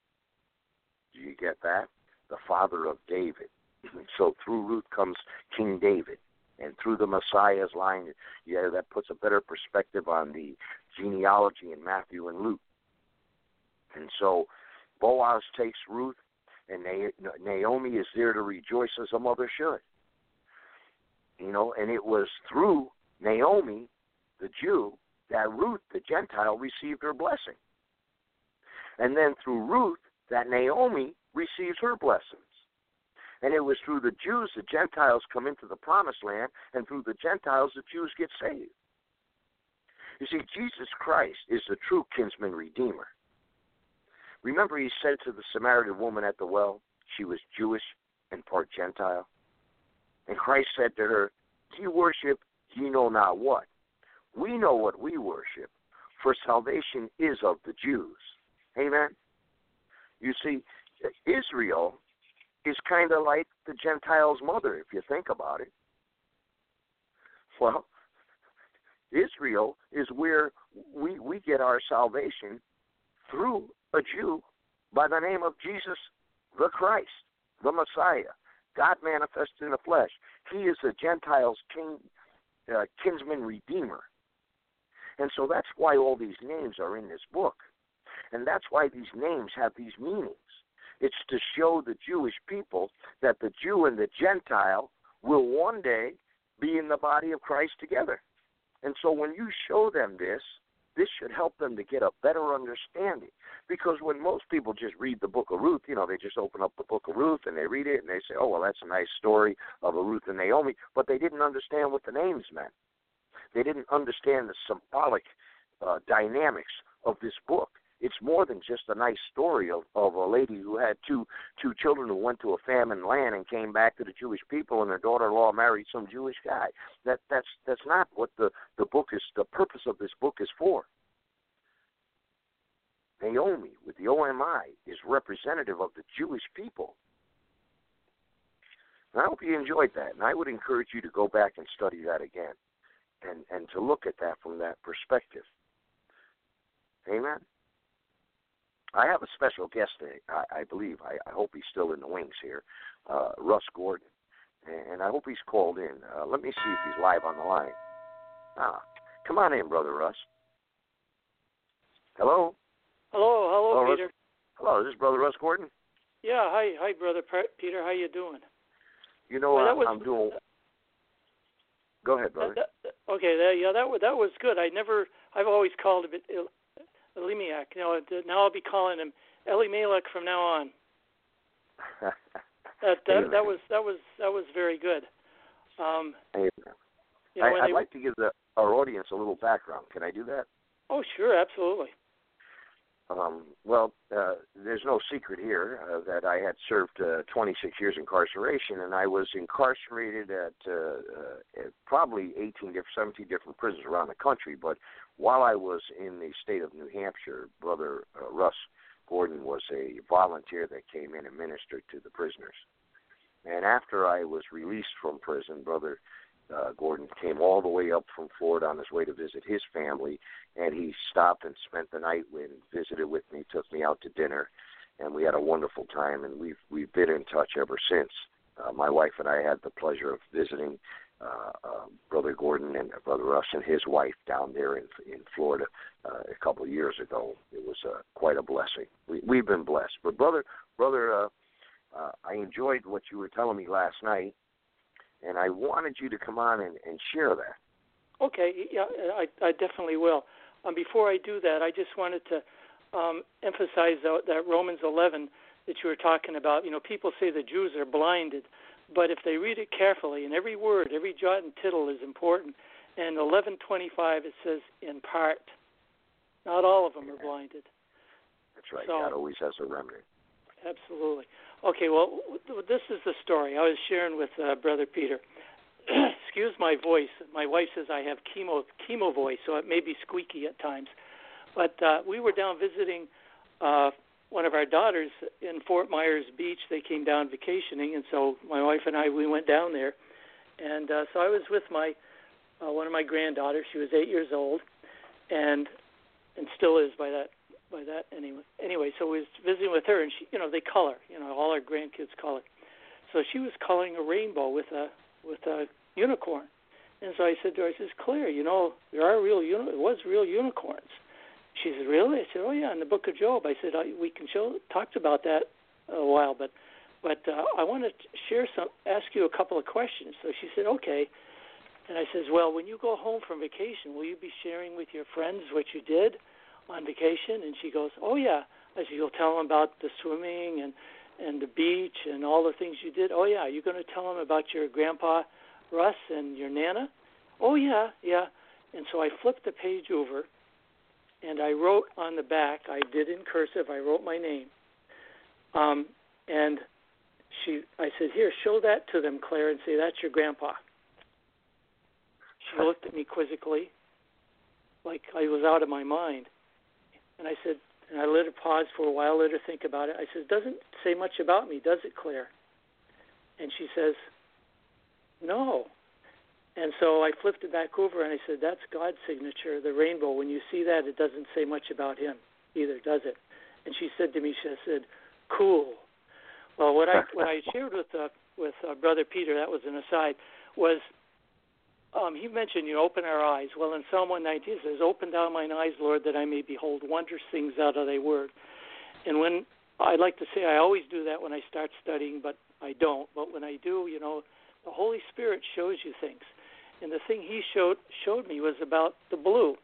Speaker 3: Do you get that? The father of David. So through Ruth comes King David. And through the Messiah's line, yeah, that puts a better perspective on the genealogy in Matthew and Luke. And so Boaz takes Ruth, and Naomi is there to rejoice as a mother should. You know, and it was through Naomi, the Jew, that Ruth, the Gentile, received her blessing. And then through Ruth, that Naomi receives her blessings. And it was through the Jews the Gentiles come into the promised land, and through the Gentiles the Jews get saved. You see, Jesus Christ is the true kinsman redeemer. Remember, he said to the Samaritan woman at the well, she was Jewish and part Gentile. And Christ said to her, ye worship ye know not what. We know what we worship, for salvation is of the Jews. Amen? You see, Israel is kind of like the Gentiles' mother, if you think about it. Well, Israel is where we, we get our salvation through a Jew by the name of Jesus the Christ, the Messiah, God manifested in the flesh. He is the Gentiles' king, uh, kinsman redeemer. And so that's why all these names are in this book. And that's why these names have these meanings. It's to show the Jewish people that the Jew and the Gentile will one day be in the body of Christ together. And so when you show them this, this should help them to get a better understanding. Because when most people just read the book of Ruth, you know, they just open up the book of Ruth and they read it and they say, oh, well, that's a nice story of a Ruth and Naomi, but they didn't understand what the names meant. They didn't understand the symbolic uh, dynamics of this book. It's more than just a nice story of, of a lady who had two two children who went to a famine land and came back to the Jewish people, and her daughter-in-law married some Jewish guy. That that's that's not what the, the book is. The purpose of this book is for. Naomi with the O M I is representative of the Jewish people. And I hope you enjoyed that, and I would encourage you to go back and study that again, and and to look at that from that perspective. Amen. I have a special guest today, I, I believe. I, I hope he's still in the wings here, uh, Russ Gordon. And I hope he's called in. Uh, let me see if he's live on the line. Ah, come on in, Brother Russ. Hello?
Speaker 4: Hello, hello,
Speaker 3: hello
Speaker 4: Peter.
Speaker 3: Russ? Hello, is this Brother Russ Gordon?
Speaker 4: Yeah, hi, hi, Brother Peter. How you doing?
Speaker 3: You know,
Speaker 4: well,
Speaker 3: I'm,
Speaker 4: was,
Speaker 3: I'm doing... Go ahead, brother.
Speaker 4: That, that, okay, that, yeah, that, that was good. I never... I've always called it... Elimelech. You know, now I'll be calling him Elimelech from now on. that that, that was that was that was very good. Um,
Speaker 3: Amen.
Speaker 4: You know,
Speaker 3: I, I'd
Speaker 4: they,
Speaker 3: like to give the, our audience a little background. Can I do that?
Speaker 4: Oh, sure, absolutely.
Speaker 3: Um, well, uh, there's no secret here uh, that I had served uh, twenty-six years incarceration, and I was incarcerated at, uh, uh, at probably eighteen, different, seventeen different prisons around the country. But while I was in the state of New Hampshire, Brother uh, Russ Gordon was a volunteer that came in and ministered to the prisoners. And after I was released from prison, Brother uh, Gordon came all the way up from Florida on his way to visit his family, and he stopped and spent the night and visited with me, took me out to dinner, and we had a wonderful time, and we've we've been in touch ever since. Uh, my wife and I had the pleasure of visiting uh, uh, Brother Gordon and Brother Russ and his wife down there in in Florida uh, a couple of years ago. It was uh, quite a blessing. We, we've been blessed. But brother, brother, uh, uh, I enjoyed what you were telling me last night, and I wanted you to come on and, and share that.
Speaker 4: Okay, yeah, I, I definitely will. Um, before I do that, I just wanted to um, emphasize that, that Romans eleven that you were talking about. You know, people say the Jews are blinded, but if they read it carefully, and every word, every jot and tittle is important. And eleven twenty-five, it says, in part. Not all of them are blinded.
Speaker 3: That's right.
Speaker 4: So,
Speaker 3: God always has a remnant.
Speaker 4: Absolutely. Okay, well, this is the story I was sharing with uh, Brother Peter. Excuse my voice. My wife says I have chemo chemo voice, so it may be squeaky at times. But uh, we were down visiting uh, one of our daughters in Fort Myers Beach. They came down vacationing, and so my wife and I, we went down there. And uh, so I was with my uh, one of my granddaughters. She was eight years old, and and still is by that by that anyway. Anyway, so we was visiting with her, and she, you know, they color. You know, all our grandkids color. So she was coloring a rainbow with a with a unicorn. And so I said to her, I says, Claire, you know, there are real uni- it was real unicorns. She said, really? I said, oh yeah, in the Book of Job. I said, I, we can show talked about that a while, but but uh, I want to share some, ask you a couple of questions. So she said, okay. And I says, well, when you go home from vacation, will you be sharing with your friends what you did on vacation? And she goes, oh yeah. I said, you'll tell them about the swimming and and the beach and all the things you did? Oh, yeah. You're going to tell them about your grandpa, Russ, and your Nana? Oh, yeah, yeah. And so I flipped the page over, and I wrote on the back, I did in cursive, I wrote my name. Um, and she, I said, here, show that to them, Claire, and say, that's your grandpa. She looked at me quizzically, like I was out of my mind. And I said, and I let her pause for a while, let her think about it. I said, doesn't say much about me, does it, Claire? And she says, no. And so I flipped it back over, and I said, that's God's signature, the rainbow. When you see that, it doesn't say much about him either, does it? And she said to me, she said, cool. Well, what I what I shared with uh, with uh, Brother Peter, that was an aside, was Um, he mentioned, you know, open our eyes. Well, in Psalm one nineteen, it says, open thou mine eyes, Lord, that I may behold wondrous things out of thy word. And when, I'd like to say I always do that when I start studying, but I don't. But when I do, you know, The Holy Spirit shows you things. And the thing he showed showed me was about the blue.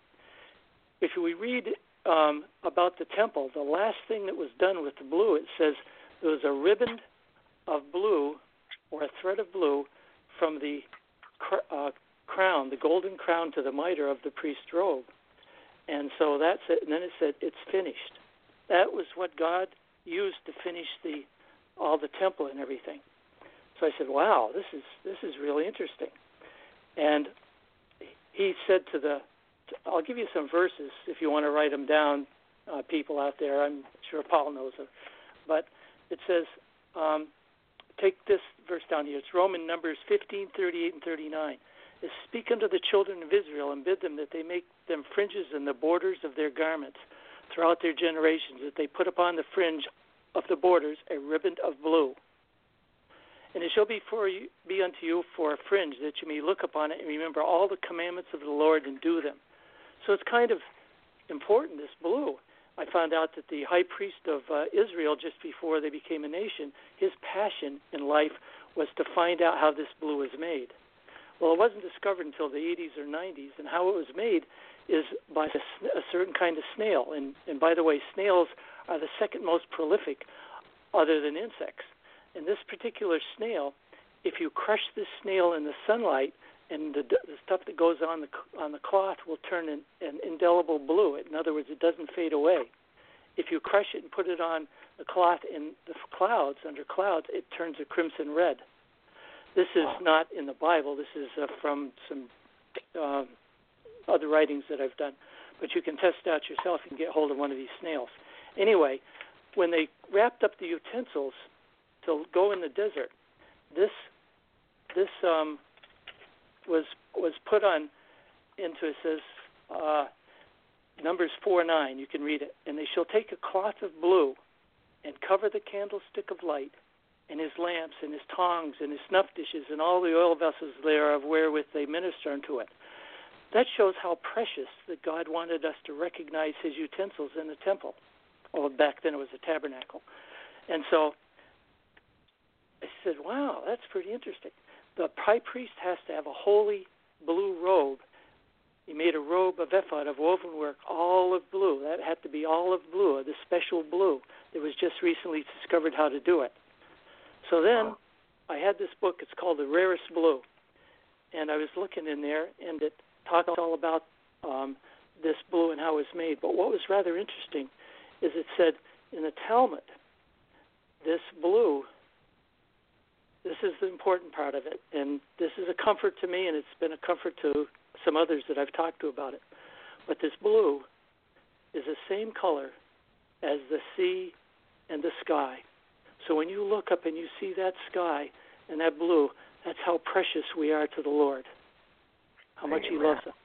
Speaker 4: If we read um, about the temple, the last thing that was done with the blue, it says there was a ribbon of blue or a thread of blue from the cr- uh, crown, the golden crown to the mitre of the priest's robe. And so that's it. And then it said, it's finished. That was what God used to finish the all the temple and everything. So I said, wow, this is this is really interesting. And he said to the, I'll give you some verses if you want to write them down, uh, people out there. I'm sure Paul knows them. But it says, um, take this verse down here. It's Roman Numbers fifteen, thirty-eight, and thirty-nine. Is speak unto the children of Israel and bid them that they make them fringes in the borders of their garments throughout their generations, that they put upon the fringe of the borders a ribbon of blue. And it shall be for you, be unto you for a fringe, that you may look upon it and remember all the commandments of the Lord and do them. So it's kind of important, this blue. I found out that the high priest of uh, Israel, just before they became a nation, his passion in life was to find out how this blue is made. Well, it wasn't discovered until the eighties or nineties, and how it was made is by a, a certain kind of snail. And, and by the way, snails are the second most prolific other than insects. And this particular snail, if you crush this snail in the sunlight, and the, the stuff that goes on the on the cloth will turn an, an indelible blue. In other words, it doesn't fade away. If you crush it and put it on the cloth in the clouds, under clouds, it turns a crimson red. This is not in the Bible. This is uh, from some uh, other writings that I've done. But you can test it out yourself and get hold of one of these snails. Anyway, when they wrapped up the utensils to go in the desert, this this um, was was put on into, it says, uh, Numbers four nine, you can read it. And they shall take a cloth of blue and cover the candlestick of light and his lamps and his tongs and his snuff dishes and all the oil vessels thereof wherewith they minister unto it. That shows how precious that God wanted us to recognize his utensils in the temple. Well, back then it was a tabernacle. And so I said, wow, that's pretty interesting. The high priest has to have a holy blue robe. He made a robe of ephod of woven work, olive blue. That had to be olive blue, the special blue. It was just recently discovered how to do it. So then I had this book. It's called The Rarest Blue. And I was looking in there, and it talks all about um, this blue and how it was made. But what was rather interesting is it said in the Talmud, this blue, this is the important part of it. And this is a comfort to me, and it's been a comfort to some others that I've talked to about it. But this blue is the same color as the sea and the sky. So when you look up and you see that sky and that blue, that's how precious we are to the Lord, how much
Speaker 3: Amen.
Speaker 4: he loves us.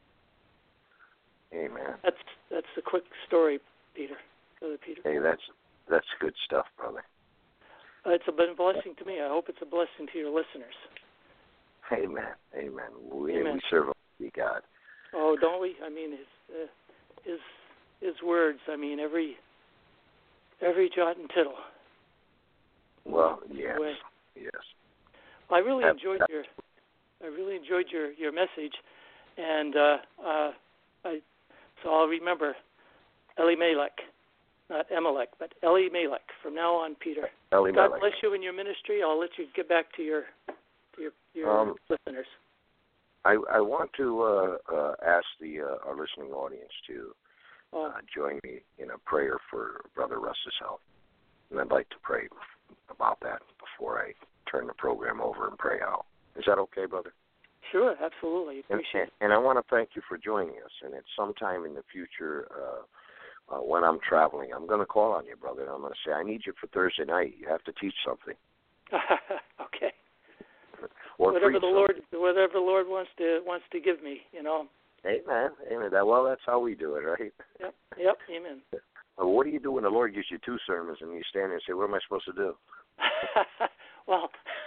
Speaker 3: Amen.
Speaker 4: That's that's the quick story, Peter. Brother Peter.
Speaker 3: Hey, that's that's good stuff, brother.
Speaker 4: Uh, it's been a blessing to me. I hope it's a blessing to your listeners.
Speaker 3: Amen. Amen. We,
Speaker 4: Amen.
Speaker 3: we serve a mighty God.
Speaker 4: Oh, don't we? I mean, his uh, his his words. I mean, every every jot and tittle.
Speaker 3: Well, yes,
Speaker 4: Way.
Speaker 3: yes.
Speaker 4: I really
Speaker 3: That's,
Speaker 4: enjoyed
Speaker 3: that's,
Speaker 4: your I really enjoyed your, your message, and uh, uh, I so I'll remember Elimelech, not Emelech, but Elimelech from now on, Peter.
Speaker 3: Elimelech.
Speaker 4: God bless you in your ministry. I'll let you get back to your to your, your
Speaker 3: um,
Speaker 4: listeners.
Speaker 3: I, I want to uh, uh, ask the uh, our listening audience to
Speaker 4: Oh.
Speaker 3: uh, join me in a prayer for Brother Russ's health, and I'd like to pray about that before I turn the program over and pray out. Is that okay, brother?
Speaker 4: Sure, absolutely.
Speaker 3: And,
Speaker 4: Appreciate
Speaker 3: and,
Speaker 4: it.
Speaker 3: and I want to thank you for joining us. And at some time in the future, uh, uh, when I'm traveling, I'm going to call on you, brother. And I'm going to say, I need you for Thursday night. You have to teach something.
Speaker 4: Okay.
Speaker 3: Or
Speaker 4: whatever
Speaker 3: preach
Speaker 4: the
Speaker 3: something.
Speaker 4: Lord, whatever the Lord wants to wants to give me, you know.
Speaker 3: Amen. Amen. That, well, that's how we do it, right?
Speaker 4: Yep. Yep. Amen.
Speaker 3: Well, what do you do when the Lord gives you two sermons and you stand there and say, what am I supposed to do?
Speaker 4: Well,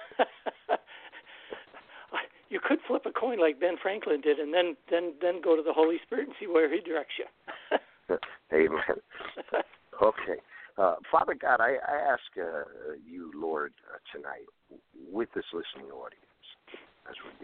Speaker 4: you could flip a coin like Ben Franklin did, and then then then go to the Holy Spirit and see where He directs you.
Speaker 3: Amen. Okay. Uh, Father God, I, I ask uh, you, Lord, uh, tonight, with this listening audience,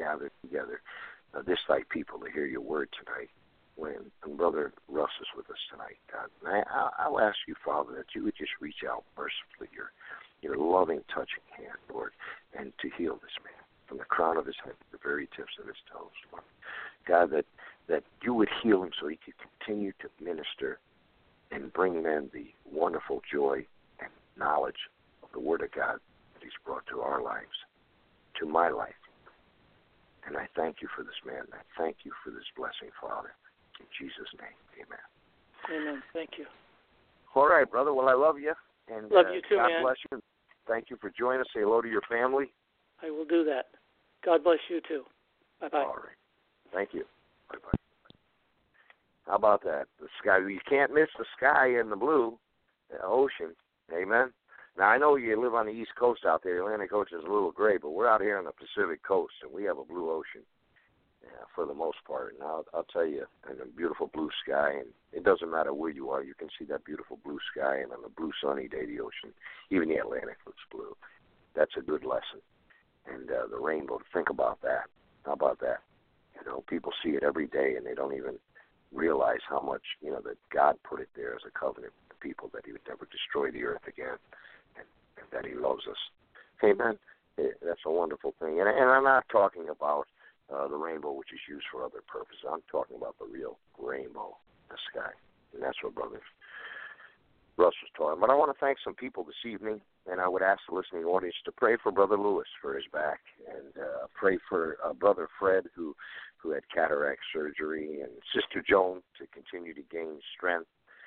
Speaker 3: gathered together, uh, this thy people, to hear your word tonight. When, when Brother Russ is with us tonight, God, and I, I'll ask you, Father, that you would just reach out mercifully, your, your loving, touching hand, Lord, and to heal this man from the crown of his head to the very tips of his toes, Lord. God, that, that you would heal him so he could continue to minister and bring men the wonderful joy and knowledge of the Word of God that he's brought to our lives, to my life. And I thank you for this man. I thank you for this blessing, Father. In Jesus' name, amen.
Speaker 4: Amen. Thank you.
Speaker 3: All right, brother. Well, I love you. And
Speaker 4: love
Speaker 3: uh,
Speaker 4: you too,
Speaker 3: God
Speaker 4: man.
Speaker 3: bless you. Thank you for joining us. Say hello to your family.
Speaker 4: I will do that. God bless you too. Bye-bye.
Speaker 3: All right. Thank you. Bye-bye. How about that? The sky. You can't miss the sky and the blue, the ocean. Amen. Now, I know you live on the East Coast out there. The Atlantic Ocean is a little gray, but we're out here on the Pacific Coast, and we have a blue ocean. Yeah, for the most part. And I'll, I'll tell you, and a beautiful blue sky, and it doesn't matter where you are, you can see that beautiful blue sky, and on a blue sunny day, the ocean, even the Atlantic looks blue. That's a good lesson. And uh, the rainbow, think about that. How about that? You know, people see it every day, and they don't even realize how much, you know, that God put it there as a covenant with the people, that he would never destroy the earth again, and, and that he loves us. Amen. It, that's a wonderful thing. And, and I'm not talking about Uh, the rainbow, which is used for other purposes. I'm talking about the real rainbow, the sky. And that's what Brother Russ was talking about. But I want to thank some people this evening, and I would ask the listening audience to pray for Brother Lewis for his back, and uh, pray for uh, Brother Fred, who, who had cataract surgery, and Sister Joan to continue to gain strength.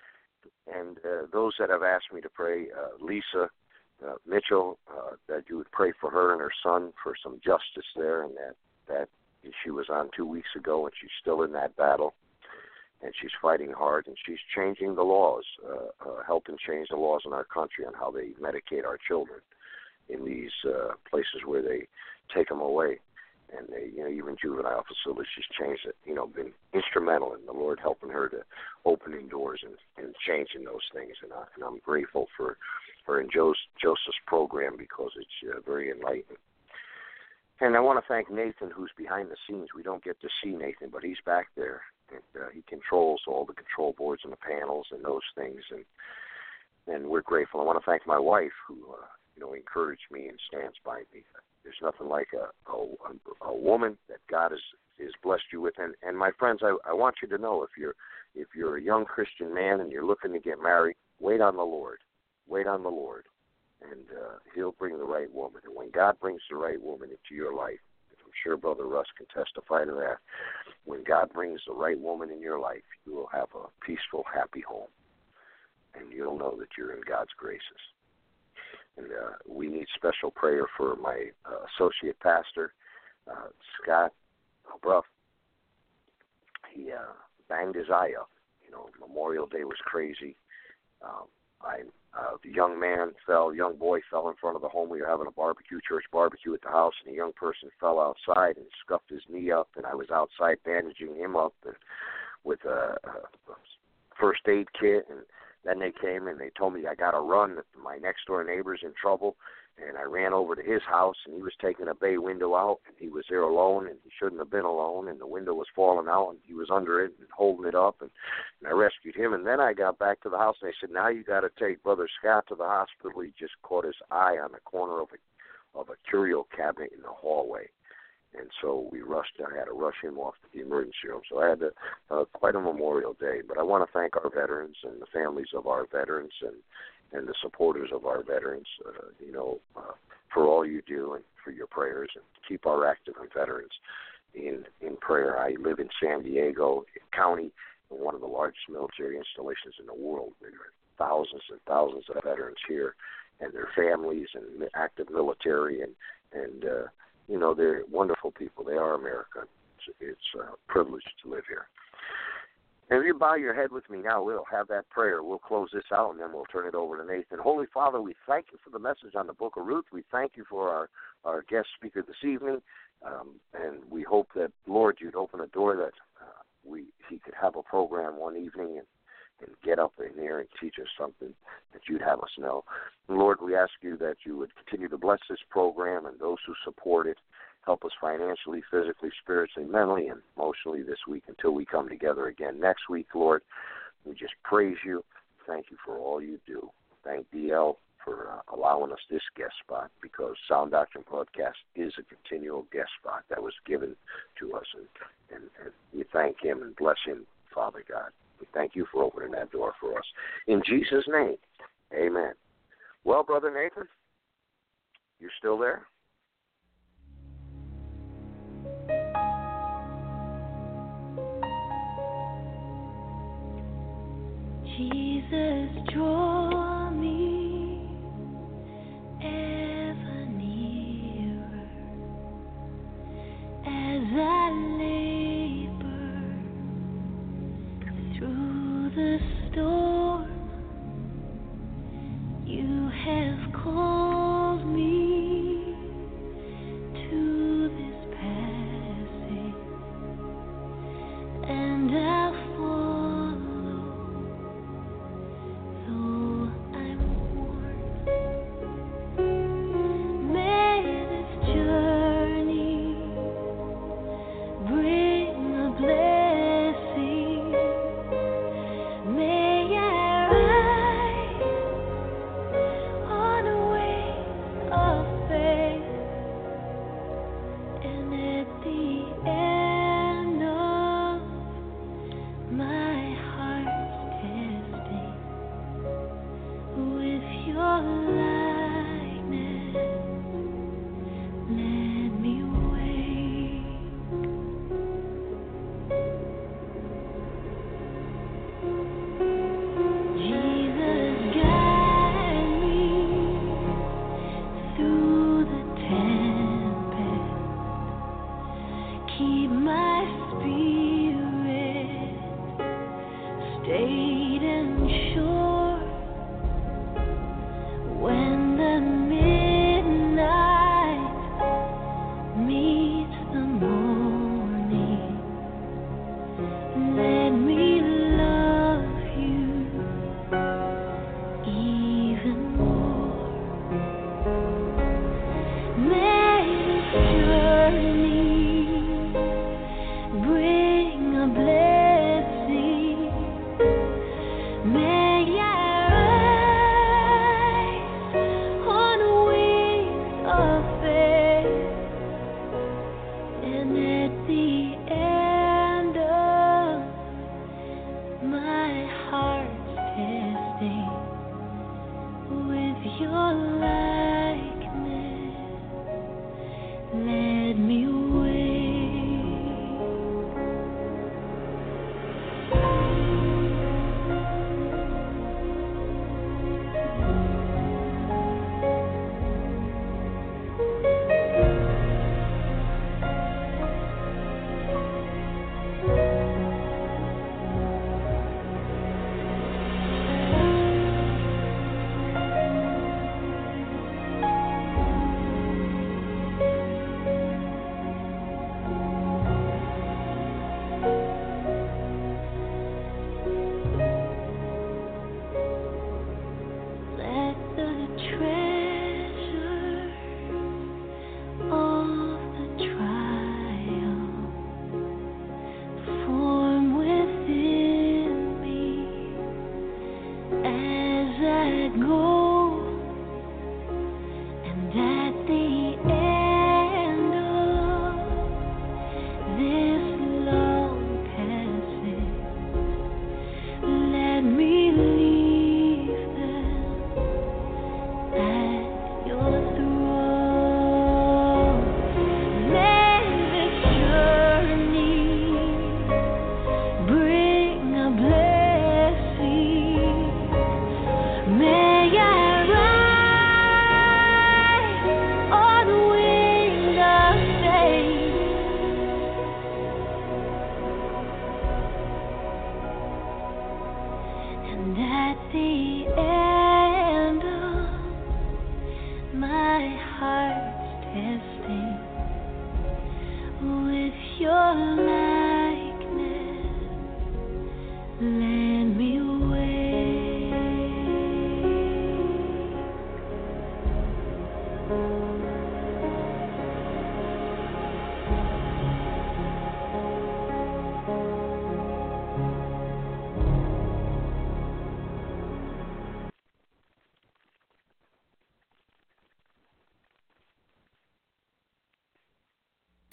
Speaker 3: And uh, those that have asked me to pray, uh, Lisa uh, Mitchell, uh, that you would pray for her and her son for some justice there, and that, that she was on two weeks ago, and she's still in that battle, and she's fighting hard, and she's changing the laws, uh, uh, helping change the laws in our country on how they medicate our children in these uh, places where they take them away. And they, you know, even juvenile facilities, she's changed it, you know, been instrumental in the Lord helping her to opening doors and, and changing those things. And, I, and I'm grateful for her and Joseph's program, because it's uh, very enlightening. And I want to thank Nathan, who's behind the scenes. We don't get to see Nathan, but he's back there. And uh, he controls all the control boards and the panels and those things. And and we're grateful. I want to thank my wife, who uh, you know encouraged me and stands by me. There's nothing like a a, a woman that God has is blessed you with. And, and my friends, I, I want you to know, if you're if you're a young Christian man and you're looking to get married, wait on the Lord. Wait on the Lord. And uh, he'll bring the right woman. And when God brings the right woman into your life, I'm sure Brother Russ can testify to that, when God brings the right woman in your life, you will have a peaceful, happy home. And you'll know that you're in God's graces. And uh, we need special prayer for my uh, associate pastor, uh, Scott Bruff. He uh, banged his eye up. You know, Memorial Day was crazy. Um, I, uh, the young man fell, young boy fell in front of the home. We were having a barbecue, church barbecue at the house, and a young person fell outside and scuffed his knee up, and I was outside bandaging him up and with a, a first aid kit. And then they came and they told me I got to run. My next door neighbor's in trouble, and I ran over to his house, and he was taking a bay window out, and he was there alone, and he shouldn't have been alone, and the window was falling out, and he was under it and holding it up, and, and I rescued him. And then I got back to the house, and they said, now you got to take Brother Scott to the hospital. He just caught his eye on the corner of a of a curio cabinet in the hallway. And so we rushed. I had to rush him off to the emergency room. So I had to, uh, quite a Memorial Day. But I want to thank our veterans and the families of our veterans and, and the supporters of our veterans, uh, you know, uh, for all you do and for your prayers. And keep our active and veterans in, in prayer. I live in San Diego County, one of the largest military installations in the world. There are thousands and thousands of veterans here and their families and active military and, and uh, you know, they're wonderful people. They are America. It's, it's a privilege to live here. And if you bow your head with me now, we'll have that prayer. We'll close this out, and then we'll turn it over to Nathan. Holy Father, we thank you for the message on the Book of Ruth. We thank you for our, our guest speaker this evening. Um, and we hope that, Lord, you'd open a door that uh, we he could have a program one evening and, and get up in there and teach us something that you'd have us know. And Lord, we ask you that you would continue to bless this program and those who support it. Help us financially, physically, spiritually, mentally, and emotionally this week until we come together again next week, Lord. We just praise you. Thank you for all you do. Thank D L for uh, allowing us this guest spot, because Sound Doctrine Broadcast is a continual guest spot that was given to us. And, and, and we thank him and bless him, Father God. We thank you for opening that door for us. In Jesus' name, amen. Well, Brother Nathan, you're still there?
Speaker 5: Jesus, draw me ever nearer as I labor through the storm. You have called me to this passage, and I'll follow. Though I'm worn, may this journey bring a blessing. May I rise on a way of faith, and at the end of my heart's testing, with your likeness, let me wake. Jesus, guide me through the tempest. Keep my spirit stayed and sure. When the midnight meets the morning, let me love you even more. May this journey bring a blessing. May I rise on wings of faith, and at the end of my heart's testing, with your likeness, let me wake. Let the treasure of the trial form within me as I go, and at the end of this long passage, let me leave them at your throne. May this journey bring a blessing. May I rise on wings of faith, and at the end of my heart's testing, with your light.